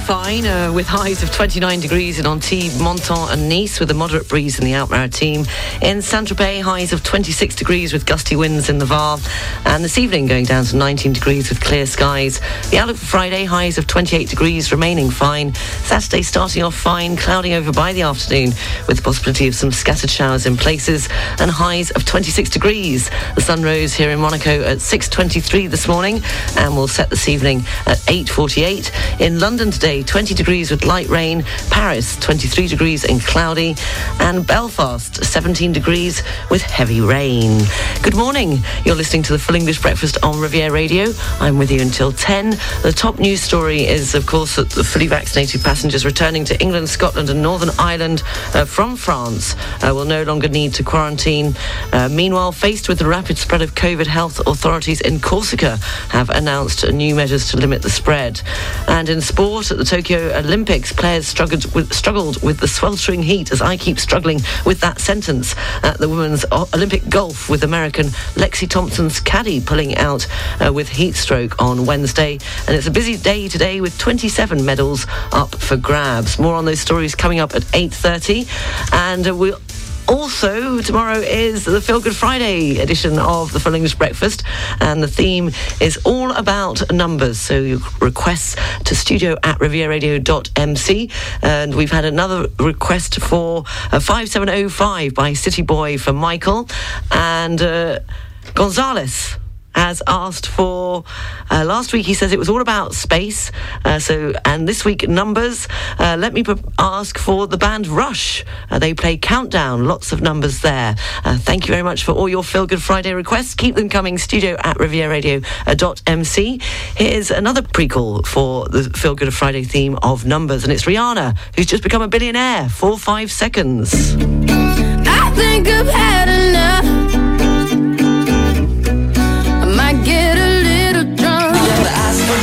fine with highs of 29 degrees in Antibes, Menton and Nice, with a moderate breeze in the Alpes-Maritimes. In Saint-Tropez, highs of 26 degrees with gusty winds in the Var. And this evening going down to 19 degrees with clear skies. The outlook for Friday, highs of 28 degrees remaining fine. Saturday starting off fine, clouding over by the afternoon with the possibility of some scattered showers in places, and highs of 26 degrees. The sun rose here in Monaco at 6:23 this morning and will set this evening at 8:48. In London today, 20 degrees with light rain. Paris, 23 degrees and cloudy. And Belfast, 17 degrees with heavy rain. Good morning. You're listening to the Full English Breakfast on Riviera Radio. I'm with you until 10. The top news story is, of course, that the fully vaccinated passengers returning to England, Scotland and Northern Ireland from France will no longer need to quarantine. Meanwhile, faced with the rapid spread of COVID, health authorities in Corsica have announced new measures to limit the spread. And in sport, at the Tokyo Olympics, players struggled with the sweltering heat, as I keep struggling with that sentence, at the women's Olympic golf, with American Lexi Thompson's caddy pulling out with heat stroke on Wednesday. And it's a busy day today with 27 medals up for grabs. More on those stories coming up at 8:30. And we'll also, tomorrow is the Feel Good Friday edition of the Full English Breakfast, and the theme is all about numbers. So your requests to studio@rivieradio.mc, and we've had another request for 5705 by City Boy for Michael, and Gonzalez has asked for, last week he says it was all about space, and this week numbers. Let me ask for the band Rush. They play Countdown, lots of numbers there. Thank you very much for all your Feel Good Friday requests. Keep them coming, studio@rivieradio.mc. Here's another prequel for the Feel Good Friday theme of numbers, and it's Rihanna, who's just become a billionaire. 4-5 seconds. I think I've had enough. Get a little drunk. Never ask for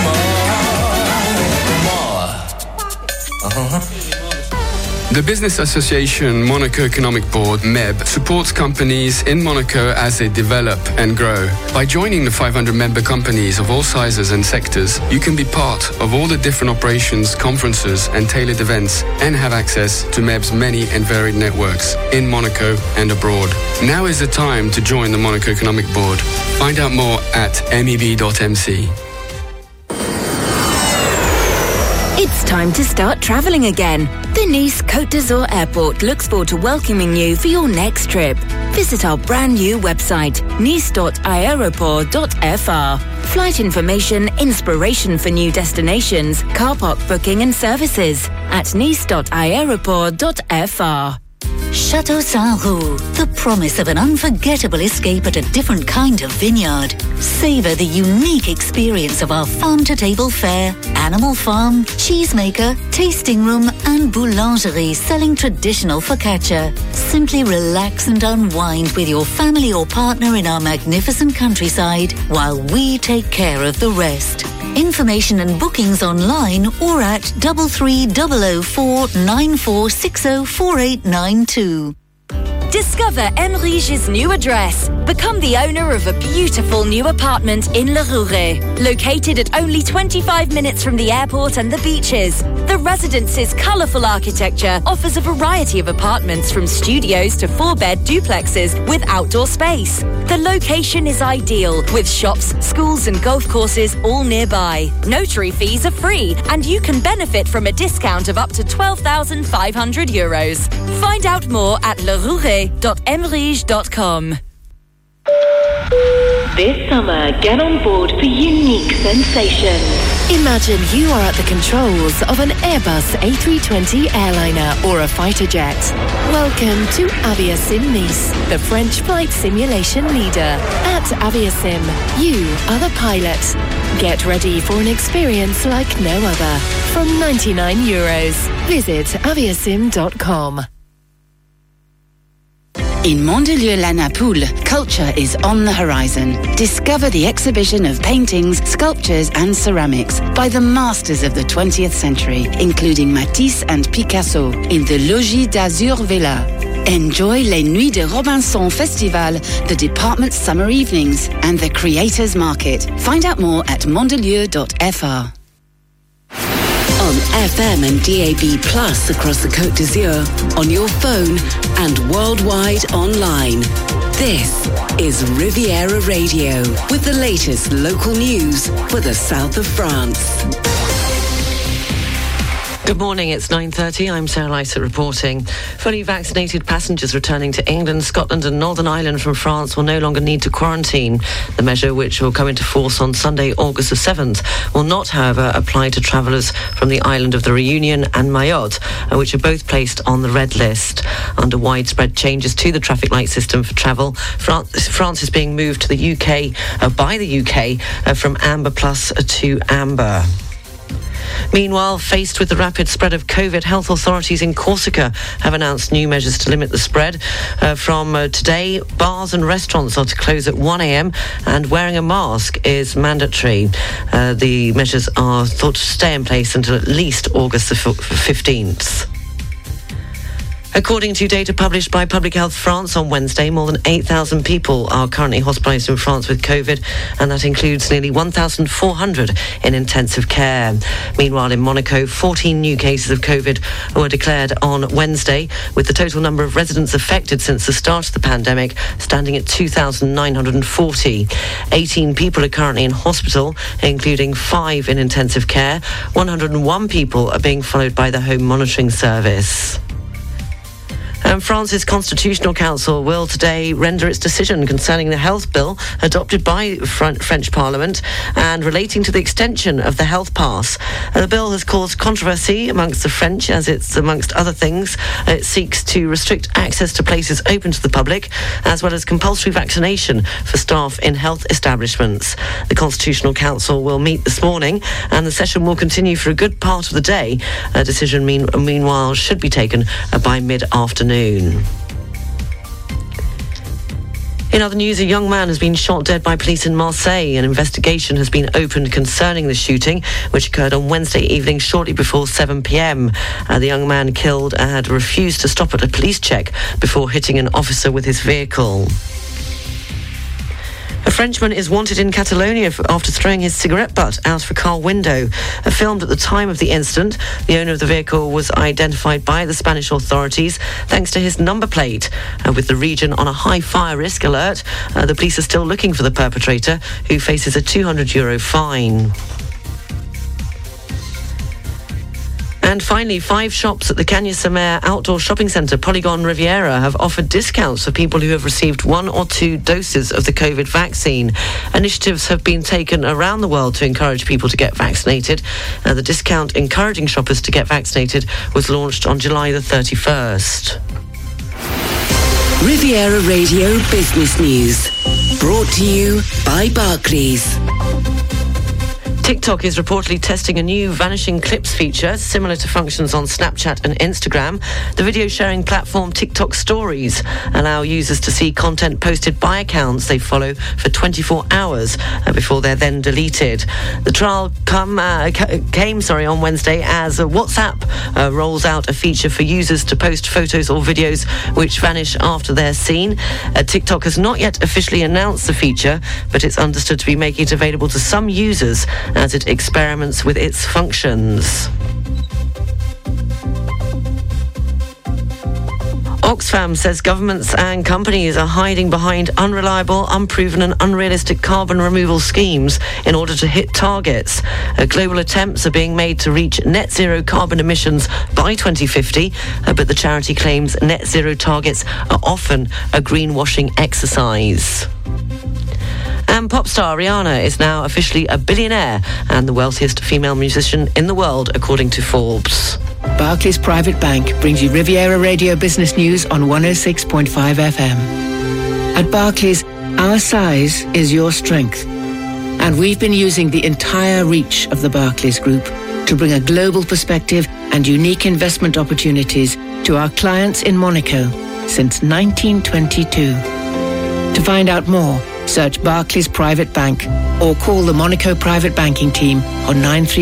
more. The Business Association Monaco Economic Board, MEB, supports companies in Monaco as they develop and grow. By joining the 500 member companies of all sizes and sectors, you can be part of all the different operations, conferences and tailored events, and have access to MEB's many and varied networks in Monaco and abroad. Now is the time to join the Monaco Economic Board. Find out more at meb.mc. It's time to start travelling again. The Nice Côte d'Azur Airport looks forward to welcoming you for your next trip. Visit our brand new website, nice.aeroport.fr. Flight information, inspiration for new destinations, car park booking and services at nice.aeroport.fr. Chateau Saint-Roux, the promise of an unforgettable escape at a different kind of vineyard. Savour the unique experience of our farm-to-table fare, animal farm, cheesemaker, tasting room and boulangerie selling traditional focaccia. Simply relax and unwind with your family or partner in our magnificent countryside while we take care of the rest. Information and bookings online or at 33004 9460 4892. Discover Emrige's new address. Become the owner of a beautiful new apartment in Le Rouret. Located at only 25 minutes from the airport and the beaches, the residence's colourful architecture offers a variety of apartments from studios to 4-bed duplexes with outdoor space. The location is ideal, with shops, schools and golf courses all nearby. Notary fees are free, and you can benefit from a discount of up to €12,500. Find out more at lerouret.emrige.com. This summer, get on board for unique sensations. Imagine you are at the controls of an Airbus A320 airliner or a fighter jet. Welcome to Aviasim Nice, the French flight simulation leader. At Aviasim, you are the pilot. Get ready for an experience like no other. From €99. Visit aviasim.com. In Mandelieu-la-Napoule, culture is on the horizon. Discover the exhibition of paintings, sculptures and ceramics by the masters of the 20th century, including Matisse and Picasso, in the Logis d'Azur Villa. Enjoy Les Nuits de Robinson Festival, the department's summer evenings, and the Creators Market. Find out more at mandelieu.fr. On FM and DAB Plus across the Côte d'Azur, on your phone and worldwide online. This is Riviera Radio with the latest local news for the south of France. Good morning, it's 9:30. I'm Sarah Lycett reporting. Fully vaccinated passengers returning to England, Scotland and Northern Ireland from France will no longer need to quarantine. The measure, which will come into force on Sunday, August the 7th, will not, however, apply to travellers from the island of the Reunion and Mayotte, which are both placed on the red list. Under widespread changes to the traffic light system for travel, France is being moved to the UK, by the UK, from Amber Plus to Amber. Meanwhile, faced with the rapid spread of COVID, health authorities in Corsica have announced new measures to limit the spread. From today, bars and restaurants are to close at 1 a.m. and wearing a mask is mandatory. The measures are thought to stay in place until at least August the 15th. According to data published by Public Health France on Wednesday, more than 8,000 people are currently hospitalised in France with COVID, and that includes nearly 1,400 in intensive care. Meanwhile, in Monaco, 14 new cases of COVID were declared on Wednesday, with the total number of residents affected since the start of the pandemic standing at 2,940. 18 people are currently in hospital, including 5 in intensive care. 101 people are being followed by the Home Monitoring Service. And France's Constitutional Council will today render its decision concerning the health bill adopted by French Parliament and relating to the extension of the health pass. The bill has caused controversy amongst the French, as it's, amongst other things, it seeks to restrict access to places open to the public, as well as compulsory vaccination for staff in health establishments. The Constitutional Council will meet this morning, and the session will continue for a good part of the day. A decision, meanwhile, should be taken by mid-afternoon. In other news, a young man has been shot dead by police in Marseille. An investigation has been opened concerning the shooting, which occurred on Wednesday evening shortly before 7 p.m. The young man killed had refused to stop at a police check before hitting an officer with his vehicle. A Frenchman is wanted in Catalonia after throwing his cigarette butt out of a car window. Filmed at the time of the incident, the owner of the vehicle was identified by the Spanish authorities thanks to his number plate. With the region on a high fire risk alert, the police are still looking for the perpetrator, who faces a €200 fine. And finally, 5 shops at the Cagnes-sur-Mer outdoor shopping centre, Polygon Riviera, have offered discounts for people who have received 1 or 2 doses of the COVID vaccine. Initiatives have been taken around the world to encourage people to get vaccinated. The discount encouraging shoppers to get vaccinated was launched on July the 31st. Riviera Radio Business News, brought to you by Barclays. TikTok is reportedly testing a new vanishing clips feature similar to functions on Snapchat and Instagram. The video sharing platform TikTok Stories allow users to see content posted by accounts they follow for 24 hours before they're then deleted. The trial came on Wednesday as WhatsApp rolls out a feature for users to post photos or videos which vanish after they're seen. TikTok has not yet officially announced the feature, but it's understood to be making it available to some users as it experiments with its functions. Oxfam says governments and companies are hiding behind unreliable, unproven and unrealistic carbon removal schemes in order to hit targets. Global attempts are being made to reach net zero carbon emissions by 2050, but the charity claims net zero targets are often a greenwashing exercise. And pop star Rihanna is now officially a billionaire and the wealthiest female musician in the world, according to Forbes. Barclays Private Bank brings you Riviera Radio Business News on 106.5 FM. At Barclays, our size is your strength. And we've been using the entire reach of the Barclays Group to bring a global perspective and unique investment opportunities to our clients in Monaco since 1922. To find out more, search Barclays Private Bank or call the Monaco Private Banking Team on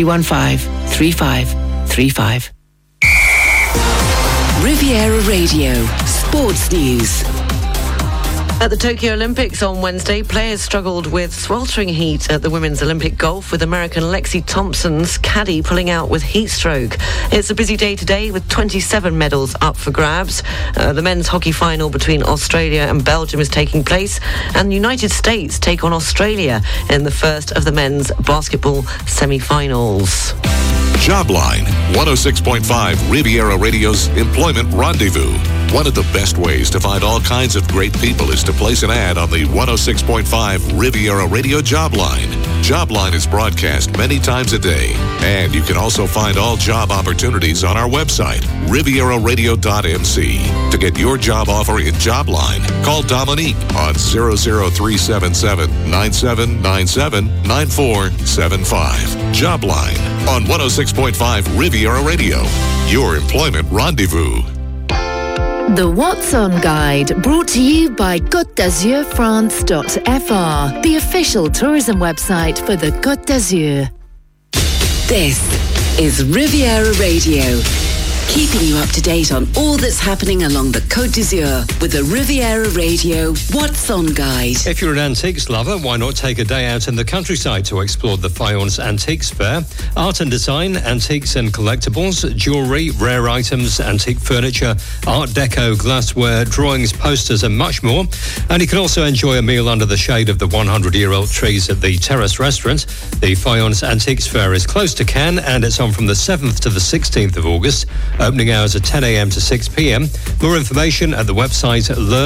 9315-3535. Riviera Radio Sports News. At the Tokyo Olympics on Wednesday, players struggled with sweltering heat at the women's Olympic golf, with American Lexi Thompson's caddy pulling out with heat stroke. It's a busy day today with 27 medals up for grabs. The men's hockey final between Australia and Belgium is taking place, and the United States take on Australia in the first of the men's basketball semi-finals. Jobline, 106.5 Riviera Radio's Employment Rendezvous. One of the best ways to find all kinds of great people is to place an ad on the 106.5 Riviera Radio Jobline. Jobline is broadcast many times a day, and you can also find all job opportunities on our website, rivieraradio.mc. To get your job offer in Jobline, call Dominique on 00377 9797 9475. Jobline on 106.5 Riviera Radio, your employment rendezvous. The What's On Guide, brought to you by Côte d'Azur France.fr, the official tourism website for the Côte d'Azur. This is Riviera Radio, keeping you up to date on all that's happening along the Côte d'Azur with the Riviera Radio What's On Guide. If you're an antiques lover, why not take a day out in the countryside to explore the Fayence Antiques Fair? Art and design, antiques and collectibles, jewellery, rare items, antique furniture, art deco, glassware, drawings, posters and much more. And you can also enjoy a meal under the shade of the 100-year-old trees at the Terrace Restaurant. The Fayence Antiques Fair is close to Cannes, and it's on from the 7th to the 16th of August. Opening hours are 10 a.m. to 6 p.m. More information at the website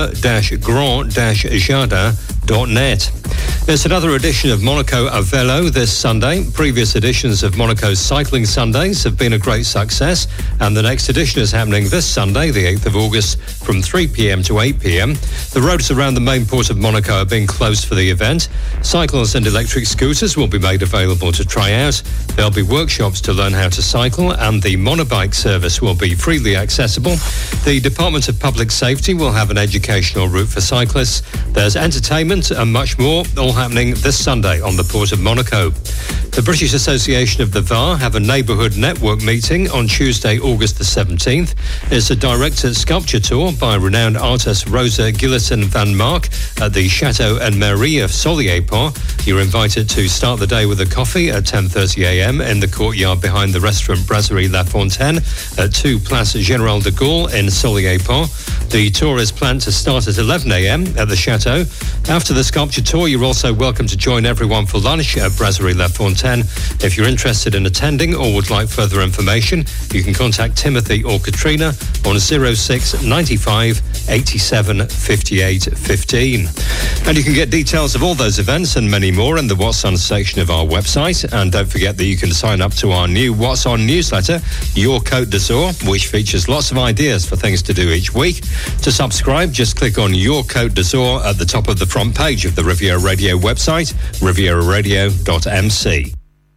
le-grand-jardin.net. There's another edition of Monaco à Vélo this Sunday. Previous editions of Monaco's Cycling Sundays have been a great success, and the next edition is happening this Sunday, the 8th of August, from 3 p.m. to 8 p.m. The roads around the main port of Monaco are being closed for the event. Cycles and electric scooters will be made available to try out. There'll be workshops to learn how to cycle, and the monobike service will be freely accessible. The Department of Public Safety will have an educational route for cyclists. There's entertainment and much more, all happening this Sunday on the Port of Monaco. The British Association of the VAR have a neighbourhood network meeting on Tuesday, August the 17th. It's a directed sculpture tour by renowned artist Rosa Gillissen van Mark at the Chateau and Mairie of Solier-Pont. You're invited to start the day with a coffee at 10:30 a.m. in the courtyard behind the restaurant Brasserie La Fontaine at 2 Place Général de Gaulle in Solier-Pont. The tour is planned to start at 11 a.m. at the Chateau. After the sculpture tour, you're also welcome to join everyone for lunch at Brasserie La Fontaine. If you're interested in attending or would like further information, you can contact Timothy or Katrina on 06 95 87 58 15. And you can get details of all those events and many more in the What's On section of our website. And don't forget that you can sign up to our new What's On newsletter, Your Côte d'Azur, which features lots of ideas for things to do each week. To subscribe, just click on Your Côte d'Azur at the top of the front page of the Riviera Radio website, rivieraradio.mc.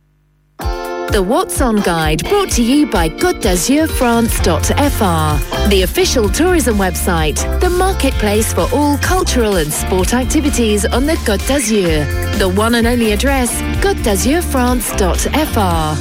The What's On Guide, brought to you by Côte d'Azur France.fr, the official tourism website, the marketplace for all cultural and sport activities on the Côte d'Azur. The one and only address, Côte d'Azur France.fr.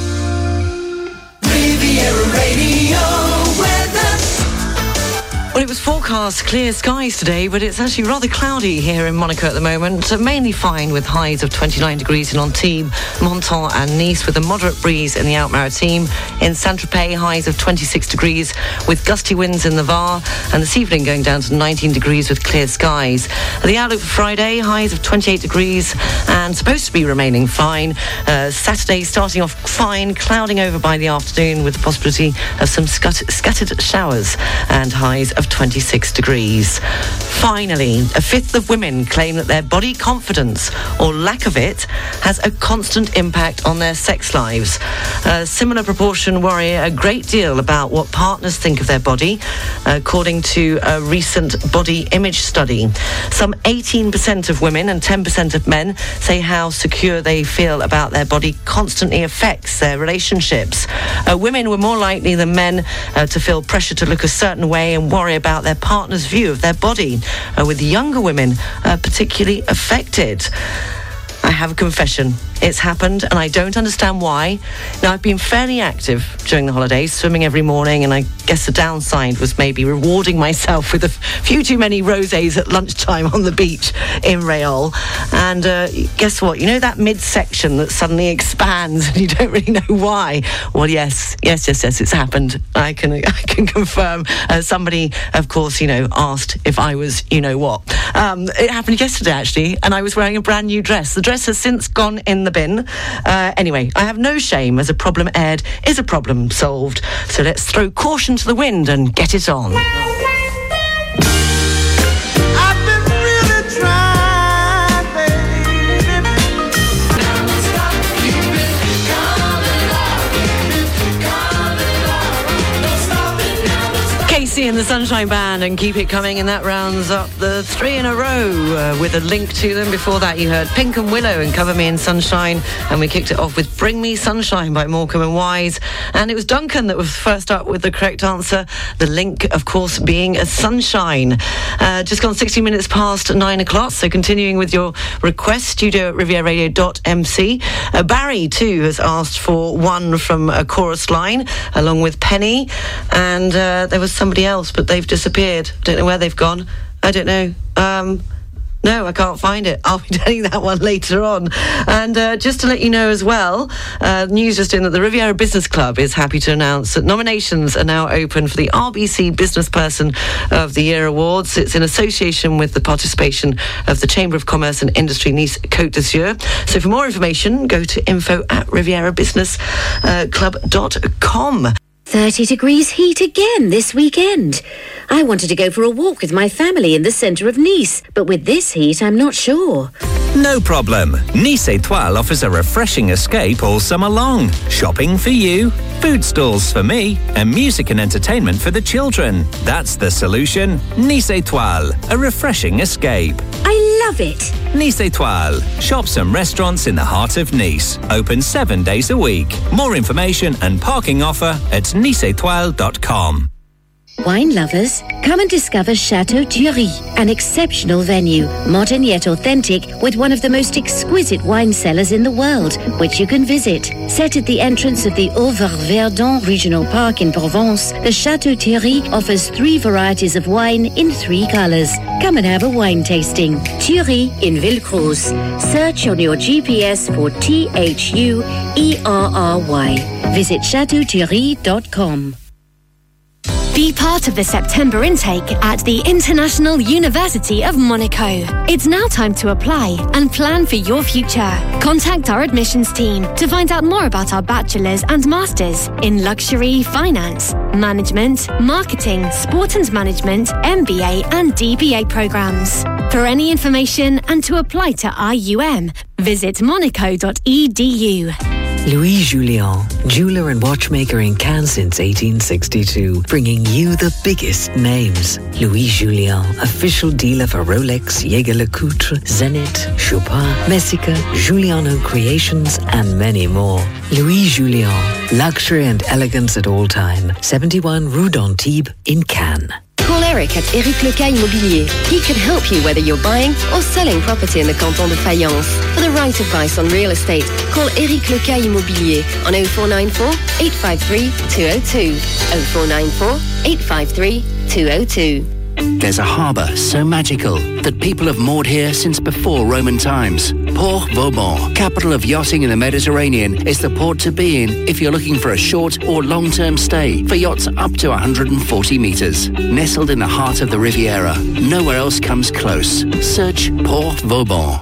Riviera Radio weather. Well, it was forecast clear skies today, but it's actually rather cloudy here in Monaco at the moment. Mainly fine with highs of 29 degrees in Antibes, Menton and Nice, with a moderate breeze in the Alpes-Maritimes. In Saint-Tropez, highs of 26 degrees with gusty winds in the Var, and this evening going down to 19 degrees with clear skies. The outlook for Friday, highs of 28 degrees and supposed to be remaining fine. Saturday starting off fine, clouding over by the afternoon with the possibility of some scattered showers, and highs of 26 degrees. Finally, a fifth of women claim that their body confidence, or lack of it, has a constant impact on their sex lives. A similar proportion worry a great deal about what partners think of their body, according to a recent body image study. Some 18% of women and 10% of men say how secure they feel about their body constantly affects their relationships. Women were more likely than men to feel pressure to look a certain way and worry about their partner's view of their body, with younger women particularly affected. I have a confession. It's happened, and I don't understand why. Now, I've been fairly active during the holidays, swimming every morning, and I guess the downside was maybe rewarding myself with a few too many rosés at lunchtime on the beach in Raol. And guess what? You know that midsection that suddenly expands and you don't really know why? Well, yes, it's happened. I can confirm. Somebody, of course, asked if I was, what. It happened yesterday, actually, and I was wearing a brand new dress. The dress has since gone in the bin. Anyway, I have no shame, as a problem aired is a problem solved. So let's throw caution to the wind and get it on. Casey and the Sunshine Band and Keep It Coming, and that rounds up the 3 in a row with a link to them. Before that, you heard Pink and Willow and Cover Me in Sunshine, and we kicked it off with Bring Me Sunshine by Morecambe and Wise. And it was Duncan that was first up with the correct answer, the link, of course, being a sunshine. Just gone 60 minutes past 9 o'clock, so continuing with your request, studio at rivieradio.mc. Barry, too, has asked for one from a chorus line, along with Penny, and there was somebody else, but they've disappeared. Don't know where they've gone. I don't know. No, I can't find it. I'll be telling that one later on. And just to let you know as well, news just in that the Riviera Business Club is happy to announce that nominations are now open for the RBC Business Person of the Year Awards. It's in association with the participation of the Chamber of Commerce and Industry Nice Côte d'Azur. So for more information, go to info@rivierabusinessclub.com. 30 degrees heat again this weekend. I wanted to go for a walk with my family in the centre of Nice, but with this heat, I'm not sure. No problem. Nice Étoile offers a refreshing escape all summer long. Shopping for you, food stalls for me, and music and entertainment for the children. That's the solution. Nice Étoile, a refreshing escape. I love it. Nice Étoile, shops and restaurants in the heart of Nice. Open 7 days a week. More information and parking offer at niceétoile.com. Wine lovers, come and discover Chateau Thury, an exceptional venue, modern yet authentic, with one of the most exquisite wine cellars in the world, which you can visit. Set at the entrance of the Auvergne-Verdon Regional Park in Provence, the Chateau Thury offers 3 varieties of wine in 3 colors. Come and have a wine tasting. Thury in Villecroze. Search on your GPS for THUERRY. Visit chateauthury.com. Be part of the September intake at the International University of Monaco. It's now time to apply and plan for your future. Contact our admissions team to find out more about our bachelor's and master's in luxury, finance, management, marketing, sport and management, MBA and DBA programs. For any information and to apply to IUM, visit monaco.edu. Louis Julien, jeweler and watchmaker in Cannes since 1862, bringing you the biggest names. Louis Julien, official dealer for Rolex, Jaeger-LeCoultre, Zenith, Chopin, Messica, Giuliano Creations, and many more. Louis Julien, luxury and elegance at all time. 71 Rue d'Antibes in Cannes. Call Eric at Eric Leca Immobilier. He can help you whether you're buying or selling property in the Canton de Fayence. For the right advice on real estate, call Eric Leca Immobilier on 0494 853 202. 0494 853 202. There's a harbour so magical that people have moored here since before Roman times. Port Vauban, capital of yachting in the Mediterranean, is the port to be in if you're looking for a short or long-term stay for yachts up to 140 metres. Nestled in the heart of the Riviera, nowhere else comes close. Search Port Vauban.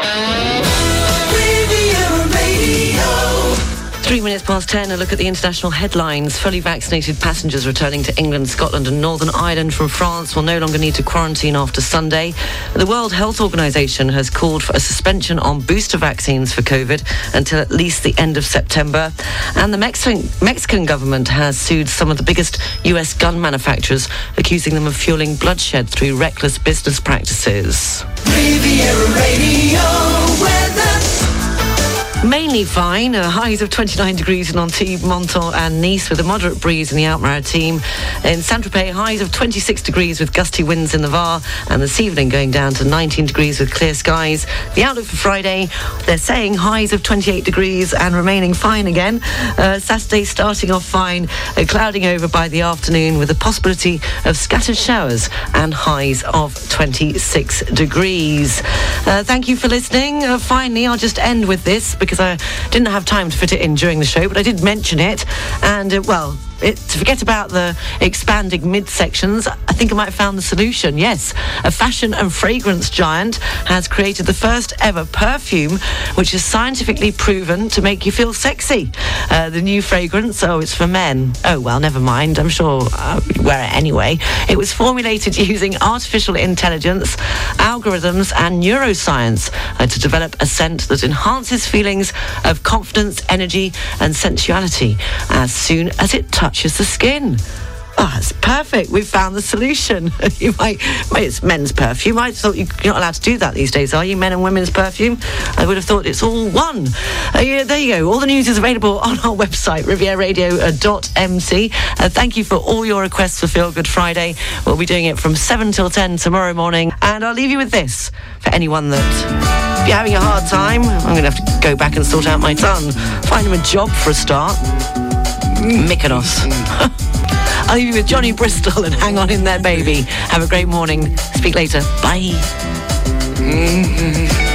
3 minutes past 10, a look at the international headlines. Fully vaccinated passengers returning to England, Scotland and Northern Ireland from France will no longer need to quarantine after Sunday. The World Health Organization has called for a suspension on booster vaccines for COVID until at least the end of September. And the Mexican government has sued some of the biggest US gun manufacturers, accusing them of fueling bloodshed through reckless business practices. Riviera Radio weather. Mainly fine, highs of 29 degrees in Antibes, Menton and Nice with a moderate breeze in the Alpes-Maritimes. In Saint-Tropez, highs of 26 degrees with gusty winds in the Var, and this evening going down to 19 degrees with clear skies. The outlook for Friday, they're saying highs of 28 degrees and remaining fine again. Saturday starting off fine, clouding over by the afternoon with a possibility of scattered showers and highs of 26 degrees. Thank you for listening. Finally, I'll just end with this because I didn't have time to fit it in during the show, but I did mention it. And, to forget about the expanding midsections, I think I might have found the solution. Yes, a fashion and fragrance giant has created the first ever perfume which is scientifically proven to make you feel sexy. The new fragrance, it's for men. Oh, well, never mind. I'm sure I would wear it anyway. It was formulated using artificial intelligence, algorithms and neuroscience to develop a scent that enhances feelings of confidence, energy and sensuality as soon as it touches the skin. That's perfect. We've found the solution. It's men's perfume. I thought you're not allowed to do that these days, are you? Men and women's perfume? I would have thought it's all one. There you go. All the news is available on our website, rivieraradio.mc. Thank you for all your requests for Feel Good Friday. We'll be doing it from 7 till 10 tomorrow morning. And I'll leave you with this for anyone that, if you're having a hard time, I'm going to have to go back and sort out my son. Find him a job for a start. Mykonos. I'll leave you with Johnny Bristol and Hang On In There Baby. Have a great morning. Speak later. Bye.